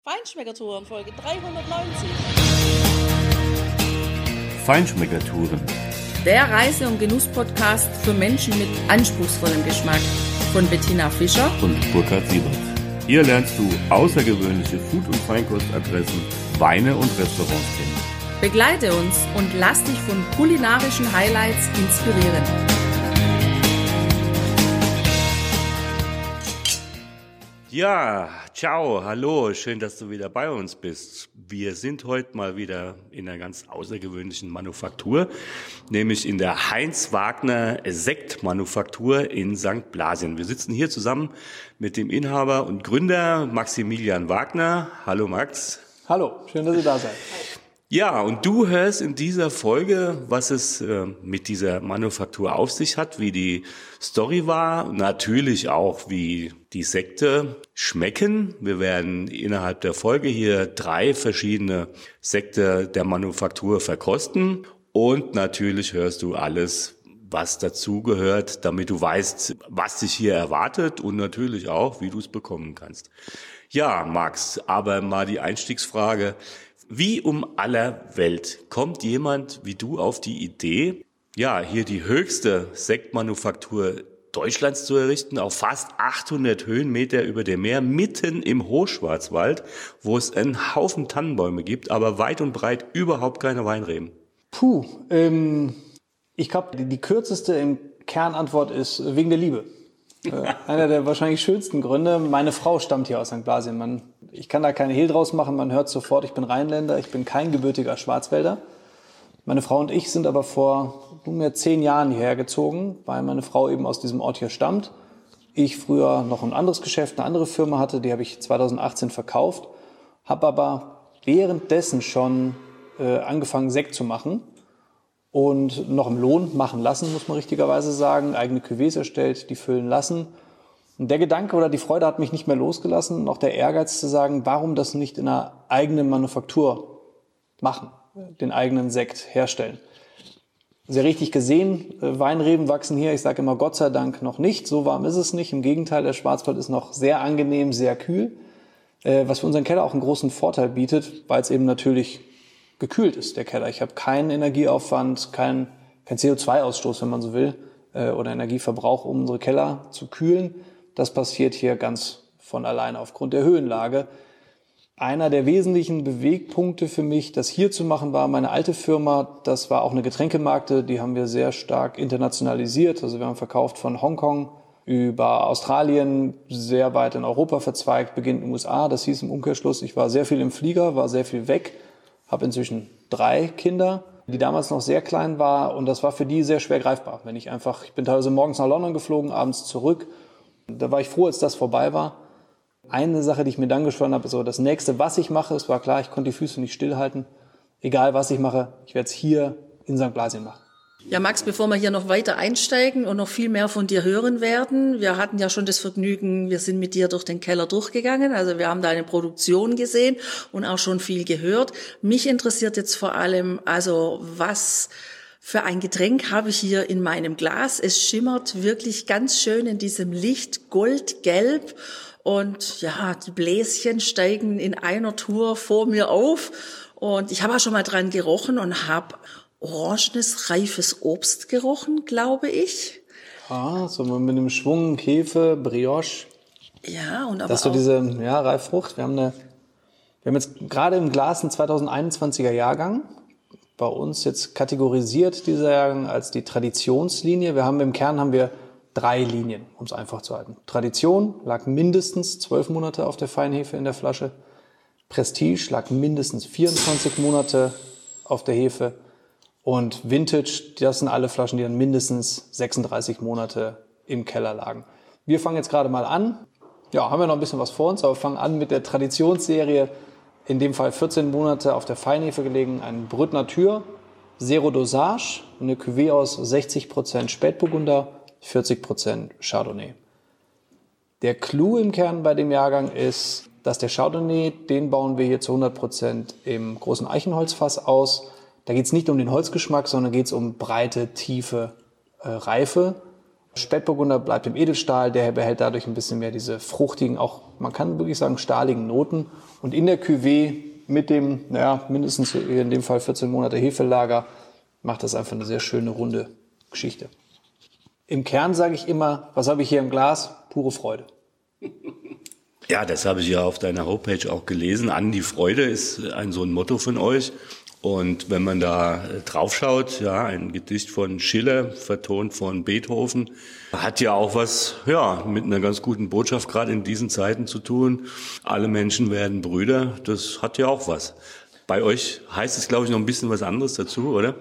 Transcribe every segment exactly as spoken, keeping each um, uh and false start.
Feinschmeckertouren, Folge dreihundertneunzig. Feinschmeckertouren. Der Reise- und Genuss-Podcast für Menschen mit anspruchsvollem Geschmack von Bettina Fischer und Burkhard Siebert. Hier lernst du außergewöhnliche Food- und Feinkostadressen, Weine und Restaurants kennen. Begleite uns und lass dich von kulinarischen Highlights inspirieren. Ja, ciao, hallo, schön, dass du wieder bei uns bist. Wir sind heute mal wieder in einer ganz außergewöhnlichen Manufaktur, nämlich in der Heinz-Wagner-Sektmanufaktur in Sankt Blasien. Wir sitzen hier zusammen mit dem Inhaber und Gründer Maximilian Wagner. Hallo Max. Hallo, schön, dass ihr da seid. Ja, und du hörst in dieser Folge, was es äh, mit dieser Manufaktur auf sich hat, wie die Story war, natürlich auch, wie die Sekte schmecken. Wir werden innerhalb der Folge hier drei verschiedene Sekte der Manufaktur verkosten und natürlich hörst du alles, was dazugehört, damit du weißt, was dich hier erwartet und natürlich auch, wie du es bekommen kannst. Ja, Max, aber mal die Einstiegsfrage. Wie um aller Welt kommt jemand wie du auf die Idee, ja, hier die höchste Sektmanufaktur Deutschlands zu errichten, auf fast achthundert Höhenmeter über dem Meer, mitten im Hochschwarzwald, wo es einen Haufen Tannenbäume gibt, aber weit und breit überhaupt keine Weinreben? Puh, ähm, ich glaube, die, die kürzeste im Kernantwort ist wegen der Liebe. äh, einer der wahrscheinlich schönsten Gründe. Meine Frau stammt hier aus Sankt Blasien. Man, ich kann da keine Hehl draus machen, man hört sofort, ich bin Rheinländer, ich bin kein gebürtiger Schwarzwälder. Meine Frau und ich sind aber vor nunmehr zehn Jahren hierher gezogen, weil meine Frau eben aus diesem Ort hier stammt. Ich früher noch ein anderes Geschäft, eine andere Firma hatte, die habe ich zweitausendachtzehn verkauft, habe aber währenddessen schon äh, angefangen, Sekt zu machen. Und noch im Lohn machen lassen, muss man richtigerweise sagen, eigene Cuvées erstellt, die füllen lassen. Und der Gedanke oder die Freude hat mich nicht mehr losgelassen, noch der Ehrgeiz zu sagen, warum das nicht in einer eigenen Manufaktur machen, den eigenen Sekt herstellen. Sehr richtig gesehen, Weinreben wachsen hier, ich sage immer Gott sei Dank noch nicht, so warm ist es nicht, im Gegenteil, der Schwarzwald ist noch sehr angenehm, sehr kühl, was für unseren Keller auch einen großen Vorteil bietet, weil es eben natürlich gekühlt ist, der Keller. Ich habe keinen Energieaufwand, keinen kein C O zwei Ausstoß, wenn man so will, äh, oder Energieverbrauch, um unsere Keller zu kühlen. Das passiert hier ganz von alleine aufgrund der Höhenlage. Einer der wesentlichen Bewegpunkte für mich, das hier zu machen, war meine alte Firma. Das war auch eine Getränkemarke, die haben wir sehr stark internationalisiert. Also wir haben verkauft von Hongkong über Australien, sehr weit in Europa verzweigt, beginnt in den U S A. Das hieß im Umkehrschluss, ich war sehr viel im Flieger, war sehr viel weg. Habe inzwischen drei Kinder, die damals noch sehr klein war und das war für die sehr schwer greifbar. Wenn ich einfach, ich bin teilweise morgens nach London geflogen, abends zurück. Da war ich froh, als das vorbei war. Eine Sache, die ich mir dann geschworen habe, ist so das nächste, was ich mache. Es war klar, ich konnte die Füße nicht stillhalten. Egal, was ich mache, ich werde es hier in Sankt Blasien machen. Ja, Max, bevor wir hier noch weiter einsteigen und noch viel mehr von dir hören werden, wir hatten ja schon das Vergnügen, wir sind mit dir durch den Keller durchgegangen, also wir haben deine Produktion gesehen und auch schon viel gehört. Mich interessiert jetzt vor allem, also was für ein Getränk habe ich hier in meinem Glas? Es schimmert wirklich ganz schön in diesem Licht goldgelb und ja, die Bläschen steigen in einer Tour vor mir auf und ich habe auch schon mal dran gerochen und habe orangenes, reifes Obst gerochen, glaube ich. Ah, so mit einem Schwung, Hefe, Brioche. Ja, und aber das ist so auch diese ja, Reifrucht. Wir haben, eine, wir haben jetzt gerade im Glas einen zweitausendeinundzwanziger Jahrgang. Bei uns jetzt kategorisiert dieser Jahrgang als die Traditionslinie. Wir haben im Kern haben wir drei Linien, um es einfach zu halten. Tradition lag mindestens zwölf Monate auf der Feinhefe in der Flasche. Prestige lag mindestens vierundzwanzig Monate auf der Hefe. Und Vintage, das sind alle Flaschen, die dann mindestens sechsunddreißig Monate im Keller lagen. Wir fangen jetzt gerade mal an. Ja, haben wir noch ein bisschen was vor uns, aber fangen an mit der Traditionsserie. In dem Fall vierzehn Monate auf der Feinhefe gelegen. Ein Brut Nature, Zero Dosage, eine Cuvée aus sechzig Prozent Spätburgunder, vierzig Prozent Chardonnay. Der Clou im Kern bei dem Jahrgang ist, dass der Chardonnay, den bauen wir hier zu hundert Prozent im großen Eichenholzfass aus. Da geht es nicht um den Holzgeschmack, sondern geht es um breite, tiefe äh, Reife. Spätburgunder bleibt im Edelstahl, der behält dadurch ein bisschen mehr diese fruchtigen, auch man kann wirklich sagen stahligen Noten. Und in der Cuvée mit dem, naja, mindestens in dem Fall vierzehn Monate Hefelager, macht das einfach eine sehr schöne, runde Geschichte. Im Kern sage ich immer, was habe ich hier im Glas? Pure Freude. Ja, das habe ich ja auf deiner Homepage auch gelesen. An die Freude ist ein so ein Motto von euch. Und wenn man da drauf schaut, ja, ein Gedicht von Schiller, vertont von Beethoven, hat ja auch was, ja, mit einer ganz guten Botschaft gerade in diesen Zeiten zu tun. Alle Menschen werden Brüder, das hat ja auch was. Bei euch heißt es, glaube ich, noch ein bisschen was anderes dazu, oder?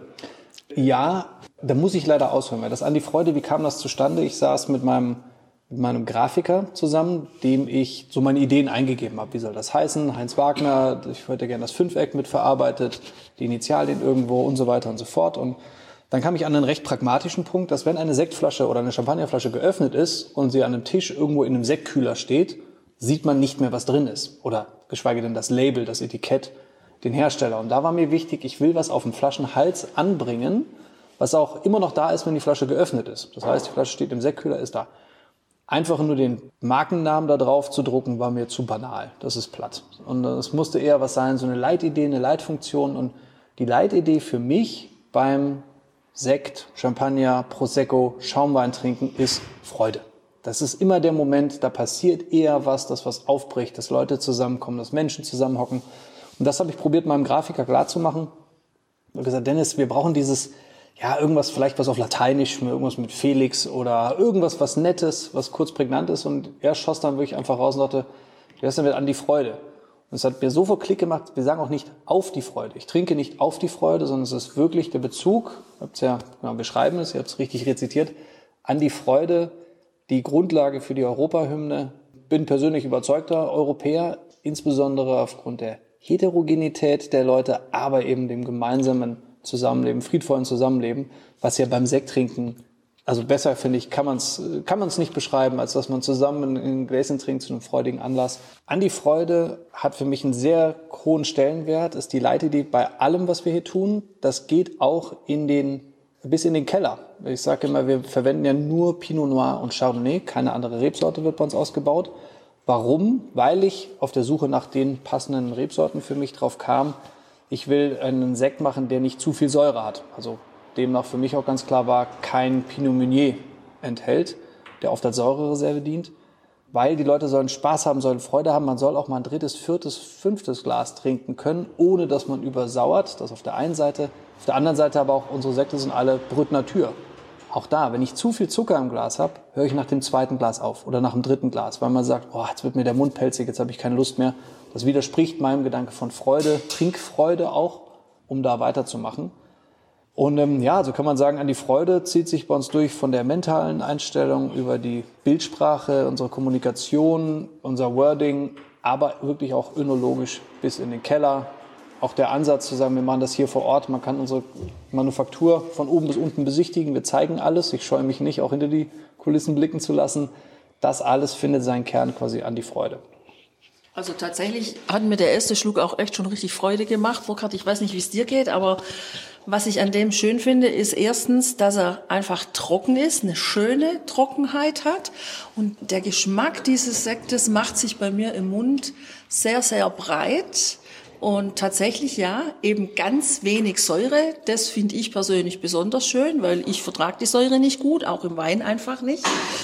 Ja, da muss ich leider ausholen, weil das An die Freude, wie kam das zustande? Ich saß mit meinem mit meinem Grafiker zusammen, dem ich so meine Ideen eingegeben habe. Wie soll das heißen? Heinz Wagner, ich hätte gerne das Fünfeck mitverarbeitet, die Initialien irgendwo und so weiter und so fort. Und dann kam ich an einen recht pragmatischen Punkt, dass wenn eine Sektflasche oder eine Champagnerflasche geöffnet ist und sie an einem Tisch irgendwo in einem Sektkühler steht, sieht man nicht mehr, was drin ist. Oder geschweige denn das Label, das Etikett, den Hersteller. Und da war mir wichtig, ich will was auf dem Flaschenhals anbringen, was auch immer noch da ist, wenn die Flasche geöffnet ist. Das heißt, die Flasche steht im Sektkühler, ist da. Einfach nur den Markennamen da drauf zu drucken, war mir zu banal. Das ist platt. Und es musste eher was sein, so eine Leitidee, eine Leitfunktion. Und die Leitidee für mich beim Sekt, Champagner, Prosecco, Schaumwein trinken ist Freude. Das ist immer der Moment, da passiert eher was, dass was aufbricht, dass Leute zusammenkommen, dass Menschen zusammenhocken. Und das habe ich probiert, meinem Grafiker klarzumachen. Ich habe gesagt, Dennis, wir brauchen dieses... ja, irgendwas, vielleicht was auf Lateinisch, irgendwas mit Felix oder irgendwas, was Nettes, was kurz prägnant ist. Und er schoss dann wirklich einfach raus und sagte, wie heißt denn mit An die Freude? Und es hat mir so viel Klick gemacht, wir sagen auch nicht auf die Freude. Ich trinke nicht auf die Freude, sondern es ist wirklich der Bezug, ihr habt es ja, genau, wir schreiben es, ihr habt es richtig rezitiert, an die Freude, die Grundlage für die Europahymne. Bin persönlich überzeugter Europäer, insbesondere aufgrund der Heterogenität der Leute, aber eben dem gemeinsamen Zusammenleben, friedvollen Zusammenleben, was ja beim Sekttrinken, also besser finde ich, kann man es kann man's nicht beschreiben, als dass man zusammen in Gläschen trinkt zu einem freudigen Anlass. An die Freude hat für mich einen sehr hohen Stellenwert, ist die Leitidee bei allem, was wir hier tun. Das geht auch in den, bis in den Keller. Ich sage immer, wir verwenden ja nur Pinot Noir und Chardonnay, keine andere Rebsorte wird bei uns ausgebaut. Warum? Weil ich auf der Suche nach den passenden Rebsorten für mich drauf kam, ich will einen Sekt machen, der nicht zu viel Säure hat. Also demnach für mich auch ganz klar war, kein Pinot Meunier enthält, der oft als Säurereserve dient. Weil die Leute sollen Spaß haben, sollen Freude haben. Man soll auch mal ein drittes, viertes, fünftes Glas trinken können, ohne dass man übersauert. Das auf der einen Seite. Auf der anderen Seite aber auch, unsere Sekte sind alle Brut Nature. Auch da, wenn ich zu viel Zucker im Glas habe, höre ich nach dem zweiten Glas auf oder nach dem dritten Glas, weil man sagt, oh, jetzt wird mir der Mund pelzig, jetzt habe ich keine Lust mehr. Das widerspricht meinem Gedanke von Freude, Trinkfreude auch, um da weiterzumachen. Und ähm, ja, so kann man sagen, an die Freude zieht sich bei uns durch von der mentalen Einstellung über die Bildsprache, unsere Kommunikation, unser Wording, aber wirklich auch önologisch bis in den Keller. Auch der Ansatz zu sagen, wir machen das hier vor Ort, man kann unsere Manufaktur von oben bis unten besichtigen, wir zeigen alles. Ich scheue mich nicht, auch hinter die Kulissen blicken zu lassen. Das alles findet seinen Kern quasi an die Freude. Also tatsächlich hat mir der erste Schluck auch echt schon richtig Freude gemacht. Burkhard, ich weiß nicht, wie es dir geht, aber was ich an dem schön finde, ist erstens, dass er einfach trocken ist, eine schöne Trockenheit hat. Und der Geschmack dieses Sektes macht sich bei mir im Mund sehr, sehr breit. Und tatsächlich, ja, eben ganz wenig Säure. Das finde ich persönlich besonders schön, weil ich vertrage die Säure nicht gut, auch im Wein einfach nicht.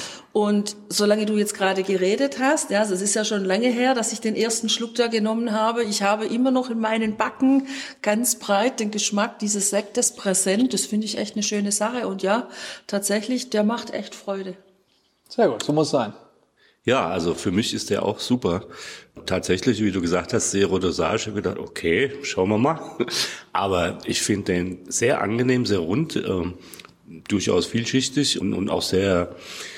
Und solange du jetzt gerade geredet hast, ja, es ist ja schon lange her, dass ich den ersten Schluck da genommen habe. Ich habe immer noch in meinen Backen ganz breit den Geschmack dieses Sektes präsent. Das finde ich echt eine schöne Sache. Und ja, tatsächlich, der macht echt Freude. Sehr gut, so muss es sein. Ja, also für mich ist der auch super. Tatsächlich, wie du gesagt hast, Zero Dosage. Ich habe gedacht, okay, schauen wir mal. Aber ich finde den sehr angenehm, sehr rund, äh, durchaus vielschichtig und, und auch sehr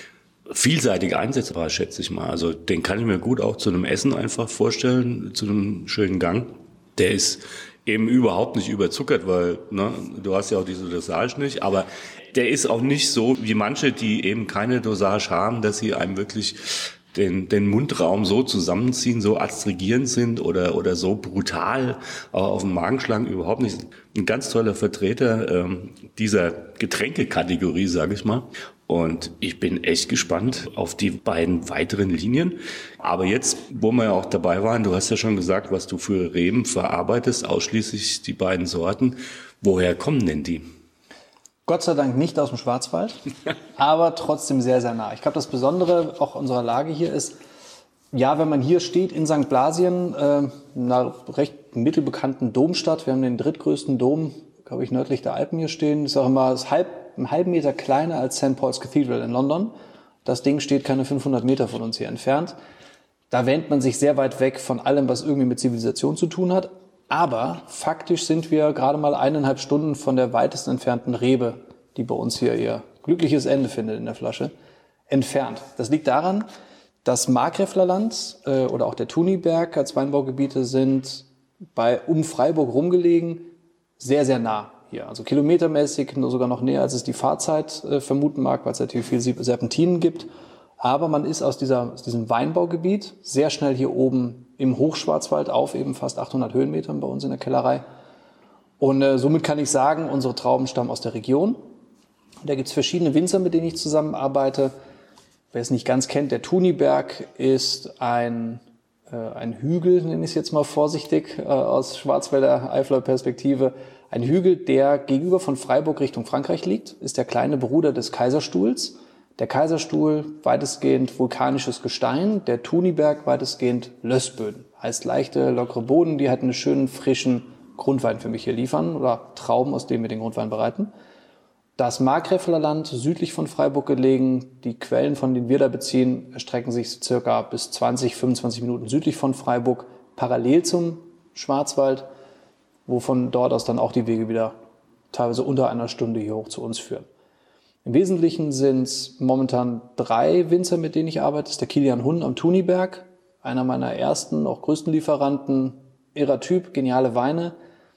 vielseitig einsetzbar, schätze ich mal. Also den kann ich mir gut auch zu einem Essen einfach vorstellen, zu einem schönen Gang. Der ist eben überhaupt nicht überzuckert, weil ne, du hast ja auch diese Dosage nicht, aber der ist auch nicht so wie manche, die eben keine Dosage haben, dass sie einem wirklich den, den Mundraum so zusammenziehen, so adstrigierend sind oder, oder so brutal auch auf dem Magen schlagen, überhaupt nicht. Ein ganz toller Vertreter ähm, dieser Getränkekategorie, sage ich mal. Und ich bin echt gespannt auf die beiden weiteren Linien. Aber jetzt, wo wir ja auch dabei waren, du hast ja schon gesagt, was du für Reben verarbeitest, ausschließlich die beiden Sorten. Woher kommen denn die? Gott sei Dank nicht aus dem Schwarzwald, aber trotzdem sehr, sehr nah. Ich glaube, das Besondere auch unserer Lage hier ist, ja, wenn man hier steht in Sankt Blasien, äh, einer recht mittelbekannten Domstadt, wir haben den drittgrößten Dom, glaube ich, nördlich der Alpen hier stehen, ist auch immer das halb, einen halben Meter kleiner als Sankt Paul's Cathedral in London. Das Ding steht keine fünfhundert Meter von uns hier entfernt. Da wähnt man sich sehr weit weg von allem, was irgendwie mit Zivilisation zu tun hat. Aber faktisch sind wir gerade mal eineinhalb Stunden von der weitesten entfernten Rebe, die bei uns hier ihr glückliches Ende findet in der Flasche, entfernt. Das liegt daran, das Markgräflerland äh, oder auch der Thuniberg als Weinbaugebiete sind bei um Freiburg rumgelegen sehr, sehr nah hier. Also kilometermäßig sogar noch näher, als es die Fahrzeit äh, vermuten mag, weil es natürlich viel Serpentinen gibt. Aber man ist aus, dieser, aus diesem Weinbaugebiet sehr schnell hier oben im Hochschwarzwald auf, eben fast achthundert Höhenmetern bei uns in der Kellerei. Und äh, somit kann ich sagen, unsere Trauben stammen aus der Region. Da gibt es verschiedene Winzer, mit denen ich zusammenarbeite. Wer es nicht ganz kennt, der Thuniberg ist ein, äh, ein Hügel, nenne ich es jetzt mal vorsichtig, äh, aus Schwarzwälder Eifler Perspektive. Ein Hügel, der gegenüber von Freiburg Richtung Frankreich liegt, ist der kleine Bruder des Kaiserstuhls. Der Kaiserstuhl weitestgehend vulkanisches Gestein, der Thuniberg weitestgehend Lössböden. Heißt leichte, lockere Boden, die halt einen schönen, frischen Grundwein für mich hier liefern oder Trauben, aus denen wir den Grundwein bereiten. Das Markgräflerland, südlich von Freiburg gelegen, die Quellen, von denen wir da beziehen, erstrecken sich circa bis zwanzig, fünfundzwanzig Minuten südlich von Freiburg, parallel zum Schwarzwald, wo von dort aus dann auch die Wege wieder teilweise unter einer Stunde hier hoch zu uns führen. Im Wesentlichen sind es momentan drei Winzer, mit denen ich arbeite. Das ist der Kilian Hunn am Thuniberg, einer meiner ersten, auch größten Lieferanten, irrer Typ, geniale Weine.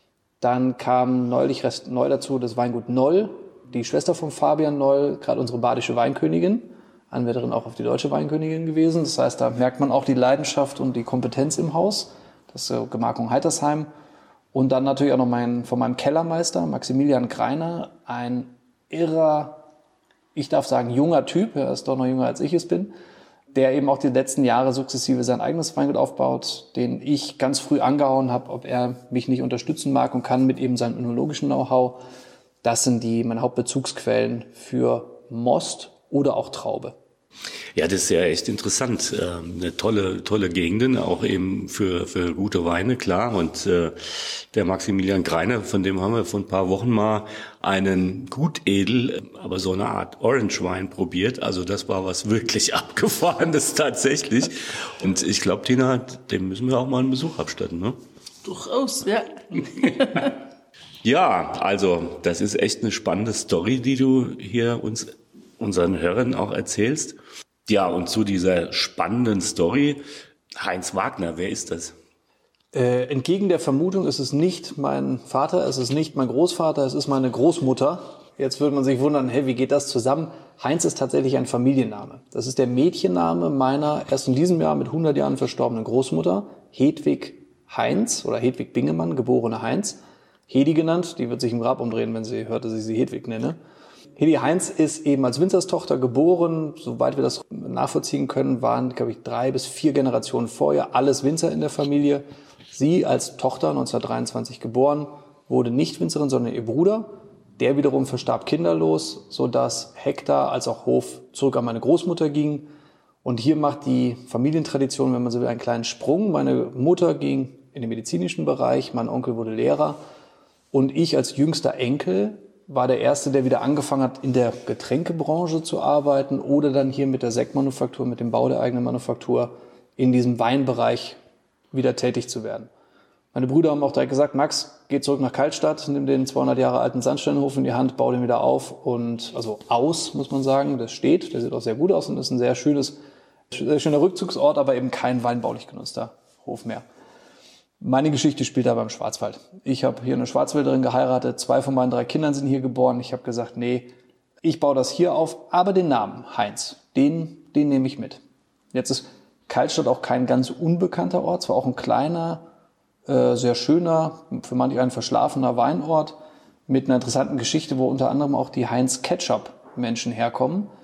Dann kam neulich recht neu dazu das Weingut Noll, die Schwester von Fabian Noll, gerade unsere badische Weinkönigin, Anwärterin auch auf die deutsche Weinkönigin gewesen. Das heißt, da merkt man auch die Leidenschaft und die Kompetenz im Haus. Das ist Gemarkung Heitersheim. Und dann natürlich auch noch mein, von meinem Kellermeister, Maximilian Greiner, ein irrer, ich darf sagen, junger Typ, er ist doch noch jünger als ich es bin, der eben auch die letzten Jahre sukzessive sein eigenes Weingut aufbaut, den ich ganz früh angehauen habe, ob er mich nicht unterstützen mag und kann mit eben seinem önologischen Know-how. Das sind die meine Hauptbezugsquellen für Most oder auch Traube. Ja, das ist ja echt interessant. Ähm, eine tolle, tolle Gegenden, auch eben für, für gute Weine, klar. Und äh, der Maximilian Greiner, von dem haben wir vor ein paar Wochen mal einen Gutedel, aber so eine Art Orange Wein probiert. Also das war was wirklich Abgefahrenes tatsächlich. Und ich glaube, Tina, dem müssen wir auch mal einen Besuch abstatten, ne? Durchaus, ja. Ja, also das ist echt eine spannende Story, die du hier uns unseren Hörern auch erzählst. Ja, und zu dieser spannenden Story, Heinz Wagner, wer ist das? Äh, entgegen der Vermutung ist es nicht mein Vater, es ist nicht mein Großvater, es ist meine Großmutter. Jetzt würde man sich wundern, hey, wie geht das zusammen? Heinz ist tatsächlich ein Familienname. Das ist der Mädchenname meiner erst in diesem Jahr mit hundert Jahren verstorbenen Großmutter, Hedwig Heinz oder Hedwig Bingemann, geborene Heinz. Hedi genannt, die wird sich im Grab umdrehen, wenn sie hört, dass ich sie Hedwig nenne. Hedi Heinz ist eben als Winzerstochter geboren. Soweit wir das nachvollziehen können, waren, glaube ich, drei bis vier Generationen vorher alles Winzer in der Familie. Sie als Tochter neunzehnhundertdreiundzwanzig geboren, wurde nicht Winzerin, sondern ihr Bruder. Der wiederum verstarb kinderlos, sodass Hektar als auch Hof zurück an meine Großmutter ging. Und hier macht die Familientradition, wenn man so will, einen kleinen Sprung. Meine Mutter ging in den medizinischen Bereich, mein Onkel wurde Lehrer. Und ich als jüngster Enkel war der Erste, der wieder angefangen hat, in der Getränkebranche zu arbeiten oder dann hier mit der Sektmanufaktur, mit dem Bau der eigenen Manufaktur in diesem Weinbereich wieder tätig zu werden. Meine Brüder haben auch direkt gesagt, Max, geh zurück nach Kaltstadt, nimm den zweihundert Jahre alten Sandsteinhof in die Hand, bau den wieder auf und, also aus, muss man sagen, das steht, der sieht auch sehr gut aus und ist ein sehr schönes, sehr schöner Rückzugsort, aber eben kein weinbaulich genutzter Hof mehr. Meine Geschichte spielt aber im Schwarzwald. Ich habe hier eine Schwarzwälderin geheiratet, zwei von meinen drei Kindern sind hier geboren. Ich habe gesagt, nee, ich baue das hier auf, aber den Namen Heinz, den, den nehme ich mit. Jetzt ist Kaltstadt auch kein ganz unbekannter Ort, zwar auch ein kleiner, äh, sehr schöner, für manche ein verschlafener Weinort mit einer interessanten Geschichte, wo unter anderem auch die Heinz Ketchup Menschen herkommen.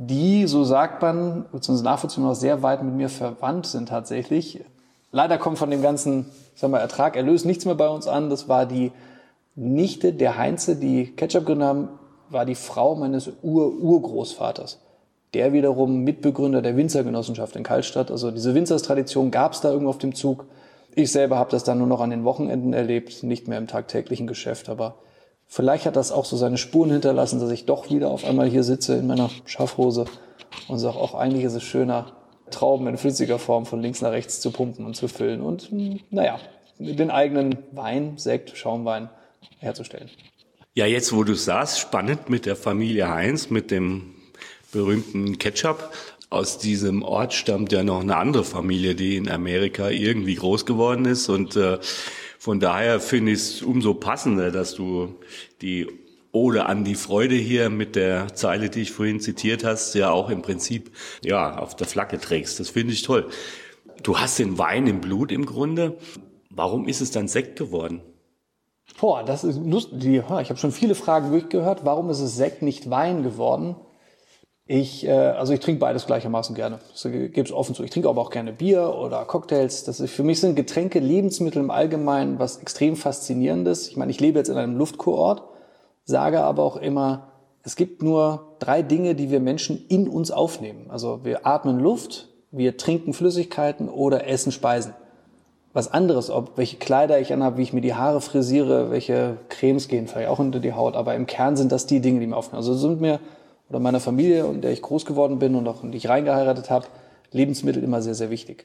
die, so sagt man, beziehungsweise nachvollziehbar auch sehr weit mit mir verwandt sind tatsächlich. Leider kommt von dem ganzen, sagen wir, Ertrag, Erlös nichts mehr bei uns an. Das war die Nichte der Heinze, die Ketchup gegründet haben, war die Frau meines Ur-Urgroßvaters. Der wiederum Mitbegründer der Winzergenossenschaft in Kallstadt. Also diese Winzerstradition gab es da irgendwo auf dem Zug. Ich selber habe das dann nur noch an den Wochenenden erlebt, nicht mehr im tagtäglichen Geschäft. Aber vielleicht hat das auch so seine Spuren hinterlassen, dass ich doch wieder auf einmal hier sitze in meiner Schaffhose und sage, auch eigentlich ist es schöner, Trauben in flüssiger Form von links nach rechts zu pumpen und zu füllen und, naja, den eigenen Wein, Sekt, Schaumwein herzustellen. Ja, jetzt wo du sagst, spannend mit der Familie Heinz, mit dem berühmten Ketchup. Aus diesem Ort stammt ja noch eine andere Familie, die in Amerika irgendwie groß geworden ist und äh, von daher finde ich es umso passender, dass du die Ode an die Freude hier mit der Zeile, die ich vorhin zitiert hast, ja auch im Prinzip ja auf der Flagge trägst. Das finde ich toll. Du hast den Wein im Blut im Grunde. Warum ist es dann Sekt geworden? Boah, das ist lustig. Ich habe schon viele Fragen durchgehört. Warum ist es Sekt, nicht Wein geworden? Ich, äh, also ich trinke beides gleichermaßen gerne. Das gebe ich offen zu. Ich trinke aber auch gerne Bier oder Cocktails. Das ist, für mich sind Getränke, Lebensmittel im Allgemeinen was extrem Faszinierendes. Ich meine, ich lebe jetzt in einem Luftkurort, sage aber auch immer, es gibt nur drei Dinge, die wir Menschen in uns aufnehmen. Also wir atmen Luft, wir trinken Flüssigkeiten oder essen Speisen. Was anderes, ob welche Kleider ich anhabe, wie ich mir die Haare frisiere, welche Cremes gehen vielleicht auch unter die Haut. Aber im Kern sind das die Dinge, die mir aufnehmen. Also sind mir oder meiner Familie, in der ich groß geworden bin und auch in die ich reingeheiratet habe, Lebensmittel immer sehr, sehr wichtig.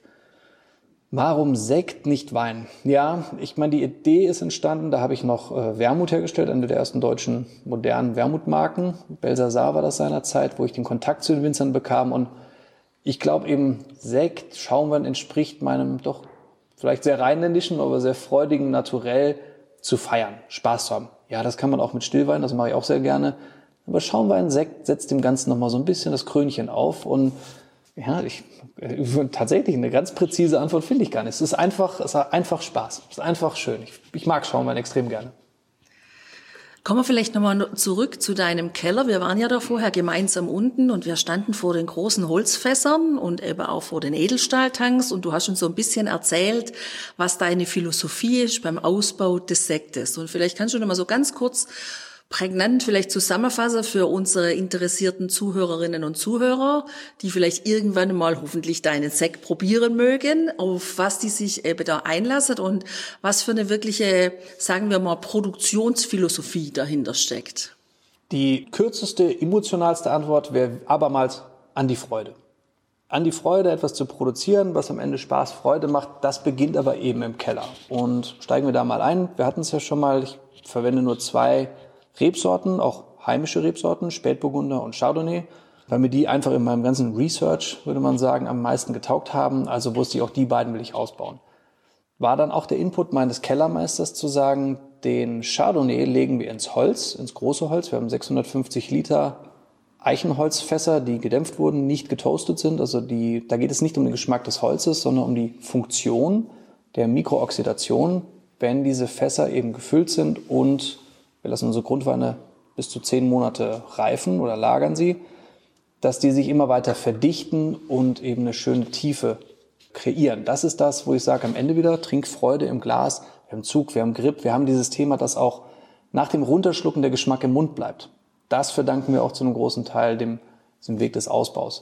Warum Sekt, nicht Wein? Ja, ich meine, die Idee ist entstanden, da habe ich noch äh, Wermut hergestellt, eine der ersten deutschen modernen Wermutmarken. Belsasar war das seinerzeit, wo ich den Kontakt zu den Winzern bekam. Und ich glaube eben, Sekt, Schaumwein entspricht meinem doch vielleicht sehr rheinländischen, aber sehr freudigen Naturell zu feiern, Spaß zu haben. Ja, das kann man auch mit Stillwein, das mache ich auch sehr gerne. Aber Schaumwein, Sekt setzt dem Ganzen nochmal so ein bisschen das Krönchen auf. Und ja, ich, tatsächlich eine ganz präzise Antwort finde ich gar nicht. Es ist einfach, es hat einfach Spaß. Es ist einfach schön. Ich, ich mag Schaumwein extrem gerne. Kommen wir vielleicht nochmal zurück zu deinem Keller. Wir waren ja da vorher gemeinsam unten und wir standen vor den großen Holzfässern und eben auch vor den Edelstahltanks. Und du hast uns so ein bisschen erzählt, was deine Philosophie ist beim Ausbau des Sektes. Und vielleicht kannst du noch mal so ganz kurz prägnant vielleicht zusammenfassen für unsere interessierten Zuhörerinnen und Zuhörer, die vielleicht irgendwann mal hoffentlich deinen Sekt probieren mögen, auf was die sich eben da einlassen und was für eine wirkliche, sagen wir mal, Produktionsphilosophie dahinter steckt. Die kürzeste, emotionalste Antwort wäre abermals an die Freude. An die Freude, etwas zu produzieren, was am Ende Spaß, Freude macht, das beginnt aber eben im Keller. Und steigen wir da mal ein. Wir hatten es ja schon mal, ich verwende nur zwei Rebsorten, auch heimische Rebsorten, Spätburgunder und Chardonnay, weil mir die einfach in meinem ganzen Research, würde man sagen, am meisten getaugt haben. Also wusste ich, auch die beiden will ich ausbauen. War dann auch der Input meines Kellermeisters zu sagen, den Chardonnay legen wir ins Holz, ins große Holz. Wir haben sechshundertfünfzig Liter Eichenholzfässer, die gedämpft wurden, nicht getoastet sind. Also die, da geht es nicht um den Geschmack des Holzes, sondern um die Funktion der Mikrooxidation, wenn diese Fässer eben gefüllt sind und wir lassen unsere Grundweine bis zu zehn Monate reifen oder lagern sie, dass die sich immer weiter verdichten und eben eine schöne Tiefe kreieren. Das ist das, wo ich sage, am Ende wieder Trinkfreude im Glas. Wir haben Zug, wir haben Grip, wir haben dieses Thema, dass auch nach dem Runterschlucken der Geschmack im Mund bleibt. Das verdanken wir auch zu einem großen Teil dem, dem Weg des Ausbaus.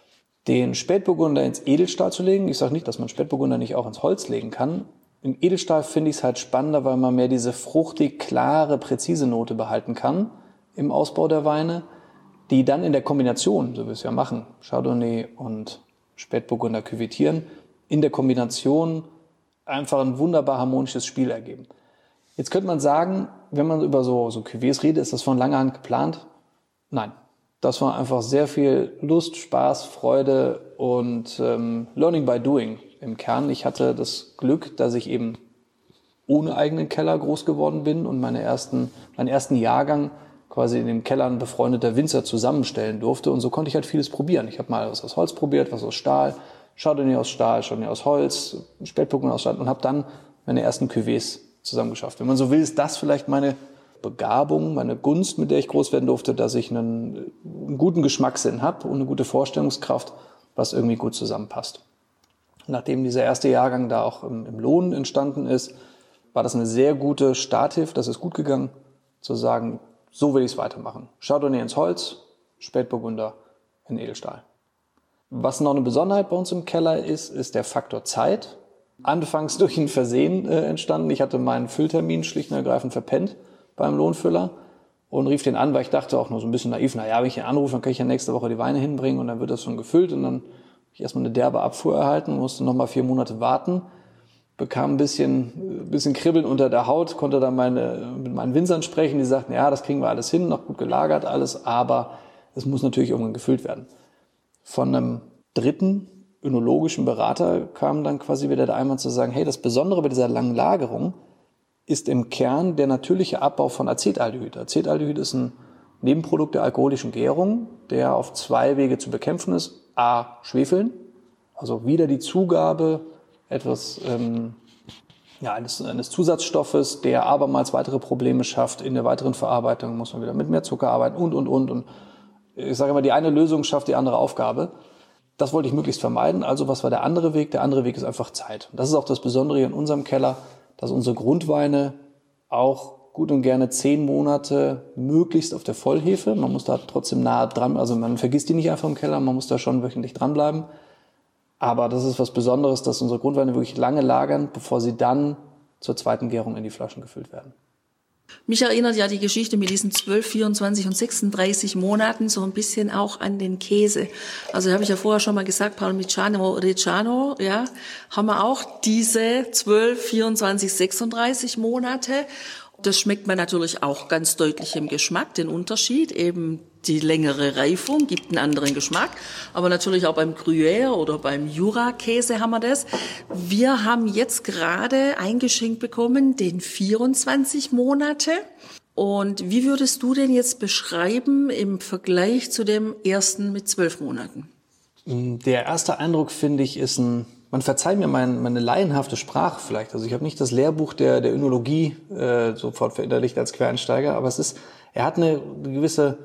Den Spätburgunder ins Edelstahl zu legen, ich sage nicht, dass man Spätburgunder nicht auch ins Holz legen kann. Im Edelstahl finde ich es halt spannender, weil man mehr diese fruchtig, klare, präzise Note behalten kann im Ausbau der Weine, die dann in der Kombination, so wie wir es ja machen, Chardonnay und Spätburgunder küvettieren, in der Kombination einfach ein wunderbar harmonisches Spiel ergeben. Jetzt könnte man sagen, wenn man über so, so Cuvées redet, ist das von langer Hand geplant? Nein. Das war einfach sehr viel Lust, Spaß, Freude und ähm, Learning by Doing im Kern. Ich hatte das Glück, dass ich eben ohne eigenen Keller groß geworden bin und meine ersten, meinen ersten Jahrgang quasi in den Kellern befreundeter Winzer zusammenstellen durfte. Und so konnte ich halt vieles probieren. Ich habe mal was aus Holz probiert, was aus Stahl, Chardonnay aus Stahl, Chardonnay aus Holz, Spätburgunder aus Stahl und habe dann meine ersten Cuvées zusammengeschafft. Wenn man so will, ist das vielleicht meine Begabung, meine Gunst, mit der ich groß werden durfte, dass ich einen, einen guten Geschmackssinn habe und eine gute Vorstellungskraft, was irgendwie gut zusammenpasst. Nachdem dieser erste Jahrgang da auch im, im Lohn entstanden ist, war das eine sehr gute Starthilfe, das ist gut gegangen, zu sagen, so will ich es weitermachen. Chardonnay ins Holz, Spätburgunder in Edelstahl. Was noch eine Besonderheit bei uns im Keller ist, ist der Faktor Zeit. Anfangs durch ein Versehen äh, entstanden. Ich hatte meinen Fülltermin schlicht und ergreifend verpennt beim Lohnfüller und rief den an, weil ich dachte auch nur so ein bisschen naiv, naja, wenn ich ihn anrufe, dann kann ich ja nächste Woche die Weine hinbringen und dann wird das schon gefüllt und dann habe ich erstmal eine derbe Abfuhr erhalten, musste nochmal vier Monate warten, bekam ein bisschen, ein bisschen Kribbeln unter der Haut, konnte dann meine, mit meinen Winzern sprechen, die sagten, ja, das kriegen wir alles hin, noch gut gelagert alles, aber es muss natürlich irgendwann gefüllt werden. Von einem dritten önologischen Berater kam dann quasi wieder der Einwand zu sagen, hey, das Besondere bei dieser langen Lagerung ist im Kern der natürliche Abbau von Acetaldehyd. Acetaldehyd ist ein Nebenprodukt der alkoholischen Gärung, der auf zwei Wege zu bekämpfen ist. A, Schwefeln, also wieder die Zugabe etwas, ähm, ja, eines, eines Zusatzstoffes, der abermals weitere Probleme schafft. In der weiteren Verarbeitung muss man wieder mit mehr Zucker arbeiten und, und, und. Und ich sage immer, die eine Lösung schafft die andere Aufgabe. Das wollte ich möglichst vermeiden. Also was war der andere Weg? Der andere Weg ist einfach Zeit. Und das ist auch das Besondere in unserem Keller, dass unsere Grundweine auch gut und gerne zehn Monate möglichst auf der Vollhefe. Man muss da trotzdem nah dran, also man vergisst die nicht einfach im Keller, man muss da schon wöchentlich dranbleiben. Aber das ist was Besonderes, dass unsere Grundweine wirklich lange lagern, bevor sie dann zur zweiten Gärung in die Flaschen gefüllt werden. Mich erinnert ja die Geschichte mit diesen zwölf, vierundzwanzig und sechsunddreißig Monaten so ein bisschen auch an den Käse. Also habe ich ja vorher schon mal gesagt, Parmigiano Reggiano, ja, haben wir auch diese zwölf, vierundzwanzig, sechsunddreißig Monate. Das schmeckt man natürlich auch ganz deutlich im Geschmack, den Unterschied, eben die längere Reifung gibt einen anderen Geschmack, aber natürlich auch beim Gruyère oder beim Jura-Käse haben wir das. Wir haben jetzt gerade eingeschenkt bekommen den vierundzwanzig Monate. Und wie würdest du den jetzt beschreiben im Vergleich zu dem ersten mit zwölf Monaten? Der erste Eindruck, finde ich, ist ein, man verzeiht mir mein, meine laienhafte Sprache vielleicht. Also ich habe nicht das Lehrbuch der, der Önologie äh, sofort verinnerlicht als Quereinsteiger, aber es ist, er hat eine gewisse,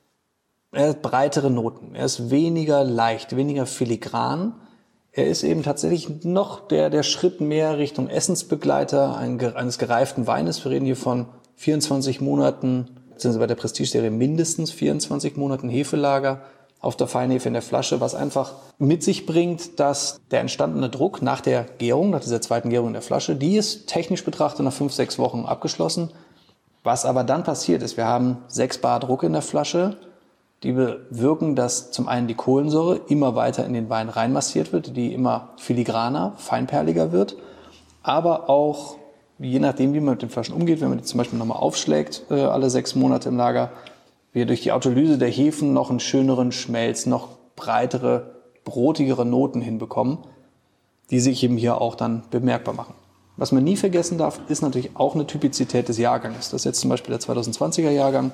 er hat breitere Noten. Er ist weniger leicht, weniger filigran. Er ist eben tatsächlich noch der, der Schritt mehr Richtung Essensbegleiter eines gereiften Weines. Wir reden hier von vierundzwanzig Monaten, beziehungsweise bei der Prestige-Serie mindestens vierundzwanzig Monaten Hefelager auf der Feinhefe in der Flasche, was einfach mit sich bringt, dass der entstandene Druck nach der Gärung, nach dieser zweiten Gärung in der Flasche, die ist technisch betrachtet nach fünf, sechs Wochen abgeschlossen. Was aber dann passiert ist, wir haben sechs Bar Druck in der Flasche, die bewirken, dass zum einen die Kohlensäure immer weiter in den Wein reinmassiert wird, die immer filigraner, feinperliger wird, aber auch, je nachdem, wie man mit den Flaschen umgeht, wenn man die zum Beispiel nochmal aufschlägt, äh, alle sechs Monate im Lager, wir durch die Autolyse der Hefen noch einen schöneren Schmelz, noch breitere, brotigere Noten hinbekommen, die sich eben hier auch dann bemerkbar machen. Was man nie vergessen darf, ist natürlich auch eine Typizität des Jahrgangs. Das ist jetzt zum Beispiel der zweitausendzwanziger Jahrgang.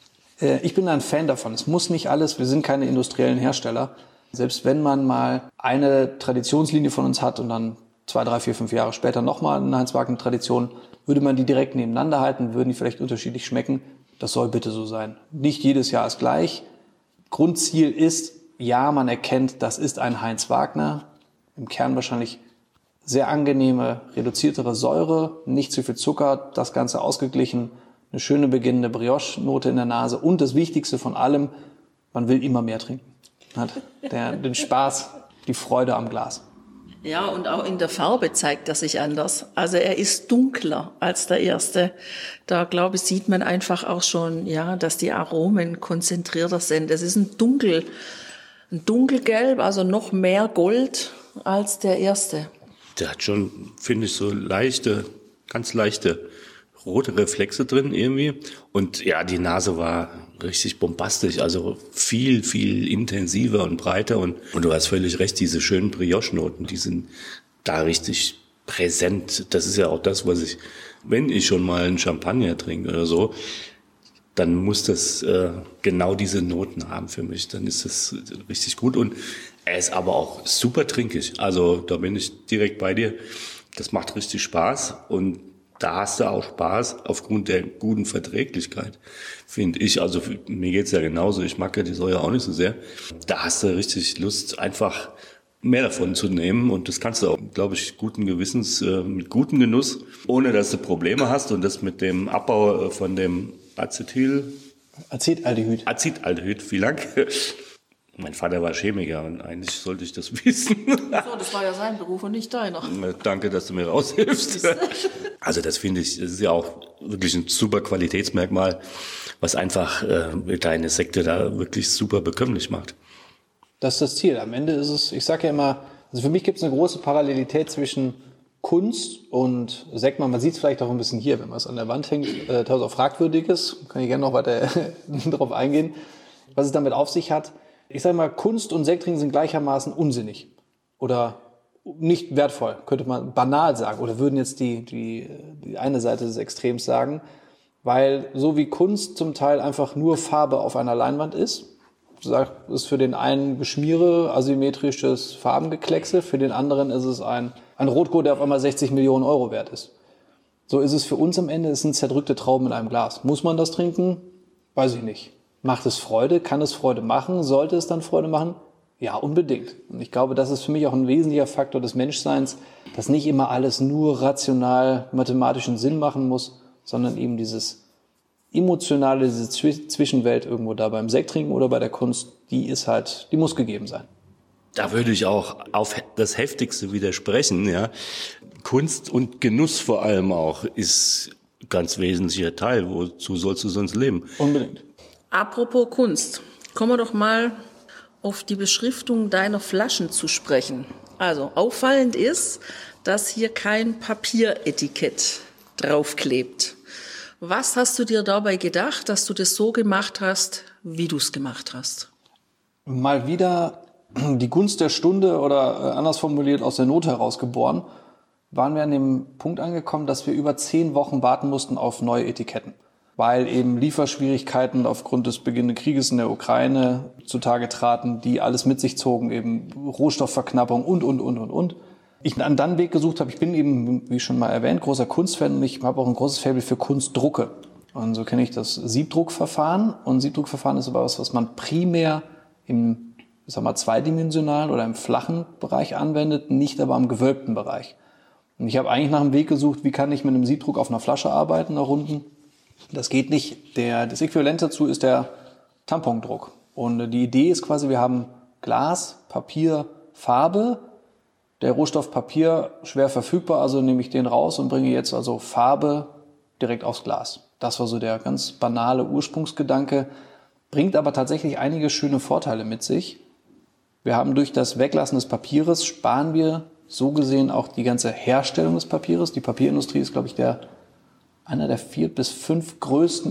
Ich bin ein Fan davon. Es muss nicht alles, wir sind keine industriellen Hersteller. Selbst wenn man mal eine Traditionslinie von uns hat und dann zwei, drei, vier, fünf Jahre später nochmal eine Heinz Wagner-Tradition, würde man die direkt nebeneinander halten, würden die vielleicht unterschiedlich schmecken. Das soll bitte so sein. Nicht jedes Jahr ist gleich. Grundziel ist, ja, man erkennt, das ist ein Heinz Wagner. Im Kern wahrscheinlich sehr angenehme, reduziertere Säure, nicht zu viel Zucker, das Ganze ausgeglichen, eine schöne beginnende Brioche-Note in der Nase und das Wichtigste von allem, man will immer mehr trinken. Hat der, den Spaß, die Freude am Glas. Ja, und auch in der Farbe zeigt er sich anders. Also er ist dunkler als der erste. Da, glaube ich, sieht man einfach auch schon, ja, dass die Aromen konzentrierter sind. Es ist ein dunkel, ein dunkelgelb, also noch mehr Gold als der erste. Der hat schon, finde ich, so leichte, ganz leichte rote Reflexe drin irgendwie. Und ja, die Nase war richtig bombastisch, also viel, viel intensiver und breiter. Und, und du hast völlig recht, diese schönen Brioche-Noten, die sind da richtig präsent. Das ist ja auch das, was ich, wenn ich schon mal einen Champagner trinke oder so, dann muss das äh, genau diese Noten haben für mich. Dann ist das richtig gut. Und er ist aber auch super trinkig. Also da bin ich direkt bei dir. Das macht richtig Spaß. Und da hast du auch Spaß aufgrund der guten Verträglichkeit, finde ich. Also mir geht's ja genauso, ich mag ja die Soja auch nicht so sehr. Da hast du richtig Lust, einfach mehr davon zu nehmen und das kannst du auch, glaube ich, guten Gewissens, äh, mit gutem Genuss, ohne dass du Probleme hast und das mit dem Abbau äh, von dem Acetyl... Acetaldehyd. Acetaldehyd, vielen Dank. Mein Vater war Chemiker und eigentlich sollte ich das wissen. So, das war ja sein Beruf und nicht deiner. Danke, dass du mir raushilfst. Also das finde ich, das ist ja auch wirklich ein super Qualitätsmerkmal, was einfach äh, deine Sekte da wirklich super bekömmlich macht. Das ist das Ziel. Am Ende ist es, ich sage ja immer, also für mich gibt es eine große Parallelität zwischen Kunst und Sekt. Man sieht es vielleicht auch ein bisschen hier, wenn man es an der Wand hängt, äh, teilweise auch fragwürdig ist. Kann ich gerne noch weiter darauf eingehen, was es damit auf sich hat. Ich sage mal, Kunst und Sekttrinken sind gleichermaßen unsinnig oder nicht wertvoll, könnte man banal sagen. Oder würden jetzt die, die, die eine Seite des Extrems sagen. Weil so wie Kunst zum Teil einfach nur Farbe auf einer Leinwand ist, ist für den einen Geschmiere, asymmetrisches Farbengekleckse, für den anderen ist es ein, ein Rotkohl, der auf einmal sechzig Millionen Euro wert ist. So ist es für uns am Ende, es sind zerdrückte Trauben in einem Glas. Muss man das trinken? Weiß ich nicht. Macht es Freude? Kann es Freude machen? Sollte es dann Freude machen? Ja, unbedingt. Und ich glaube, das ist für mich auch ein wesentlicher Faktor des Menschseins, dass nicht immer alles nur rational mathematischen Sinn machen muss, sondern eben dieses emotionale, diese Zwischenwelt irgendwo da beim Sekttrinken oder bei der Kunst, die ist halt, die muss gegeben sein. Da würde ich auch auf das Heftigste widersprechen, ja. Kunst und Genuss vor allem auch ist ganz wesentlicher Teil. Wozu sollst du sonst leben? Unbedingt. Apropos Kunst, kommen wir doch mal auf die Beschriftung deiner Flaschen zu sprechen. Also auffallend ist, dass hier kein Papieretikett draufklebt. Was hast du dir dabei gedacht, dass du das so gemacht hast, wie du es gemacht hast? Mal wieder die Gunst der Stunde oder anders formuliert aus der Not heraus geboren, waren wir an dem Punkt angekommen, dass wir über zehn Wochen warten mussten auf neue Etiketten. Weil eben Lieferschwierigkeiten aufgrund des beginnenden Krieges in der Ukraine zutage traten, die alles mit sich zogen, eben Rohstoffverknappung und, und, und, und, und. Ich einen dann Weg gesucht habe, ich bin eben, wie schon mal erwähnt, großer Kunstfan und ich habe auch ein großes Faible für Kunstdrucke. Und so kenne ich das Siebdruckverfahren. Und Siebdruckverfahren ist aber was, was man primär im, ich sag mal, zweidimensionalen oder im flachen Bereich anwendet, nicht aber am gewölbten Bereich. Und ich habe eigentlich nach einem Weg gesucht, wie kann ich mit einem Siebdruck auf einer Flasche arbeiten, einer runden. Das geht nicht. Der, das Äquivalent dazu ist der Tampondruck. Und die Idee ist quasi, wir haben Glas, Papier, Farbe. Der Rohstoff Papier schwer verfügbar, also nehme ich den raus und bringe jetzt also Farbe direkt aufs Glas. Das war so der ganz banale Ursprungsgedanke, bringt aber tatsächlich einige schöne Vorteile mit sich. Wir haben durch das Weglassen des Papieres, sparen wir so gesehen auch die ganze Herstellung des Papieres. Die Papierindustrie ist, glaube ich, der einer der vier bis fünf größten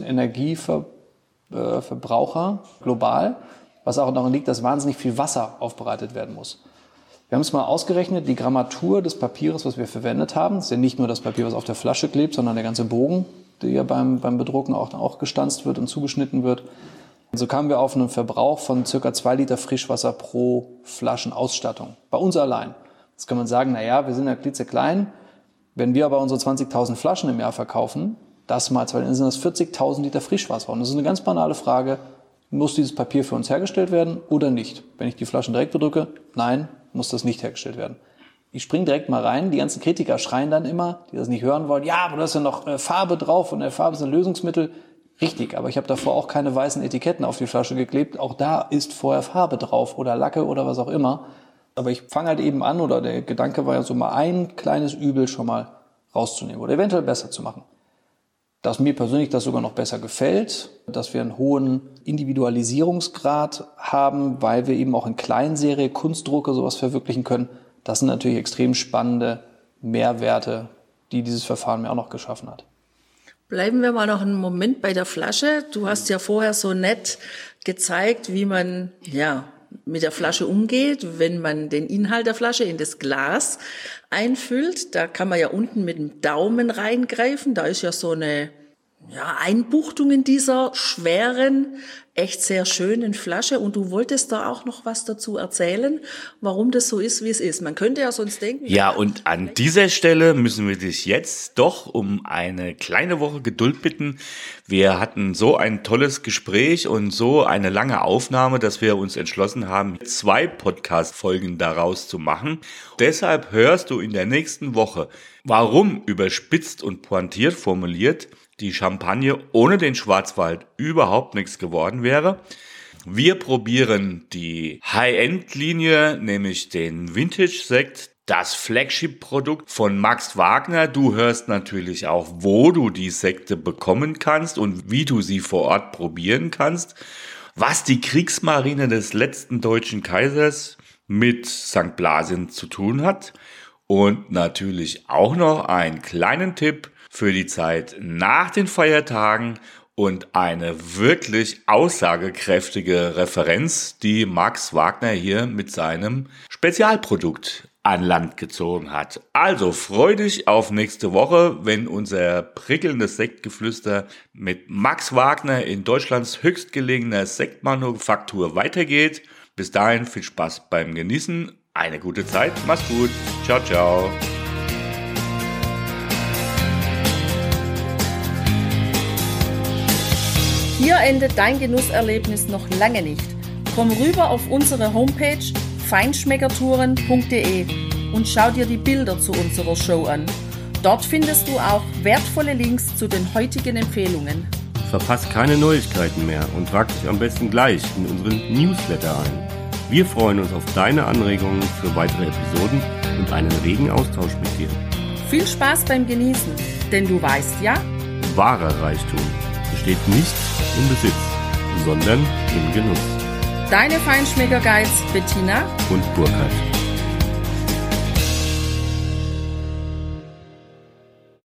Energieverbraucher global, was auch daran liegt, dass wahnsinnig viel Wasser aufbereitet werden muss. Wir haben es mal ausgerechnet, die Grammatur des Papiers, was wir verwendet haben, ist ja nicht nur das Papier, was auf der Flasche klebt, sondern der ganze Bogen, der ja beim, beim Bedrucken auch, auch gestanzt wird und zugeschnitten wird. Und so kamen wir auf einen Verbrauch von circa zwei Liter Frischwasser pro Flaschenausstattung. Bei uns allein. Jetzt kann man sagen, na ja, wir sind ja klitzeklein. Wenn wir aber unsere zwanzigtausend Flaschen im Jahr verkaufen, das mal zwei, dann sind das vierzigtausend Liter Frischwasser. Und das ist eine ganz banale Frage, muss dieses Papier für uns hergestellt werden oder nicht? Wenn ich die Flaschen direkt bedrücke, nein, muss das nicht hergestellt werden. Ich springe direkt mal rein, die ganzen Kritiker schreien dann immer, die das nicht hören wollen, ja, aber du hast ja noch äh, Farbe drauf und der Farbe ist ein Lösungsmittel. Richtig, aber ich habe davor auch keine weißen Etiketten auf die Flasche geklebt. Auch da ist vorher Farbe drauf oder Lacke oder was auch immer. Aber ich fange halt eben an, oder der Gedanke war ja so mal ein kleines Übel schon mal rauszunehmen oder eventuell besser zu machen. Dass mir persönlich das sogar noch besser gefällt, dass wir einen hohen Individualisierungsgrad haben, weil wir eben auch in Kleinserie Kunstdrucke sowas verwirklichen können. Das sind natürlich extrem spannende Mehrwerte, die dieses Verfahren mir auch noch geschaffen hat. Bleiben wir mal noch einen Moment bei der Flasche. Du hast ja vorher so nett gezeigt, wie man ja mit der Flasche umgeht, wenn man den Inhalt der Flasche in das Glas einfüllt. Da kann man ja unten mit dem Daumen reingreifen. Da ist ja so eine, ja, Einbuchtung in dieser schweren, echt sehr schönen Flasche. Und du wolltest da auch noch was dazu erzählen, warum das so ist, wie es ist. Man könnte ja sonst denken... Ja, und an dieser Stelle müssen wir dich jetzt doch um eine kleine Woche Geduld bitten. Wir hatten so ein tolles Gespräch und so eine lange Aufnahme, dass wir uns entschlossen haben, zwei Podcast-Folgen daraus zu machen. Deshalb hörst du in der nächsten Woche, warum überspitzt und pointiert formuliert die Champagne ohne den Schwarzwald überhaupt nichts geworden wäre. Wir probieren die High-End-Linie, nämlich den Vintage-Sekt, das Flagship-Produkt von Max Wagner. Du hörst natürlich auch, wo du die Sekte bekommen kannst und wie du sie vor Ort probieren kannst. Was die Kriegsmarine des letzten deutschen Kaisers mit Sankt Blasien zu tun hat. Und natürlich auch noch einen kleinen Tipp für die Zeit nach den Feiertagen und eine wirklich aussagekräftige Referenz, die Max Wagner hier mit seinem Spezialprodukt an Land gezogen hat. Also freu dich auf nächste Woche, wenn unser prickelndes Sektgeflüster mit Max Wagner in Deutschlands höchstgelegener Sektmanufaktur weitergeht. Bis dahin viel Spaß beim Genießen, eine gute Zeit, mach's gut, ciao, ciao. Hier endet dein Genusserlebnis noch lange nicht. Komm rüber auf unsere Homepage feinschmeckertouren punkt de und schau dir die Bilder zu unserer Show an. Dort findest du auch wertvolle Links zu den heutigen Empfehlungen. Verpass keine Neuigkeiten mehr und trag dich am besten gleich in unseren Newsletter ein. Wir freuen uns auf deine Anregungen für weitere Episoden und einen regen Austausch mit dir. Viel Spaß beim Genießen, denn du weißt ja, wahrer Reichtum besteht nicht im Besitz, sondern im Genuss. Deine Feinschmecker-Guides Bettina und Burkhard.